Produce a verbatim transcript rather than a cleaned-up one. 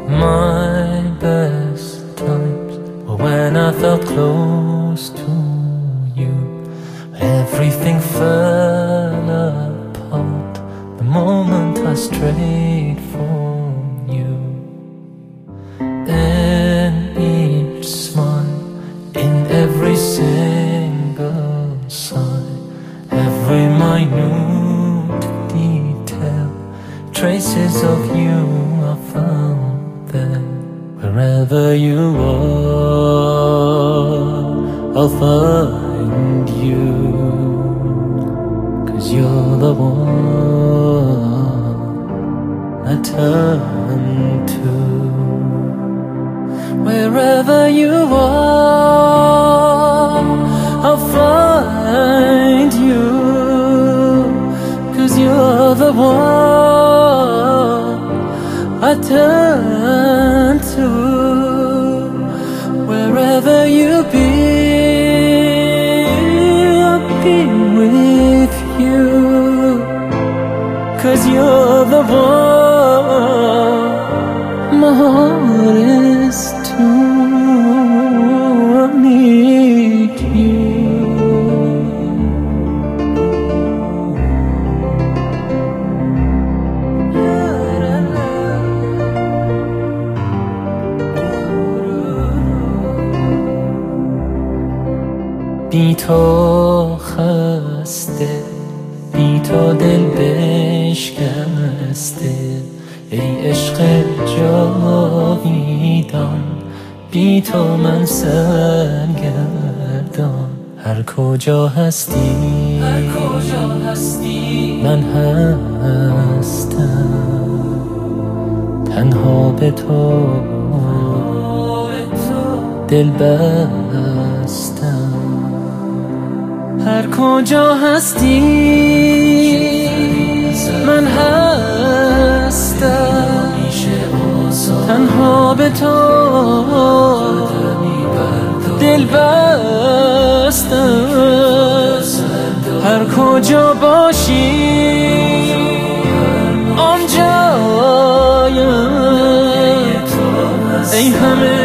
My best times were when I felt close to you. Everything fell apart the moment I strayed from you. In each smile, in every single sigh, every minute detail, traces of you I found there. Wherever you are, I'll find you, 'cause you're the one I turn to. Wherever you are, I'll find you, 'cause you're the one I turn to. Wherever you be, I'll be with you, 'cause you're the one my heart is to. I need you. بی تو خسته، بی تو دل بشکسته، ای عشق جاویدان، بی تو من سرگردان. هر کجا هستی من هستم، تنها به تو دل بستم. هر کجا هستی من هستم، تنها به تو دل بستم. هر کجا باشی آنجایم، ای همه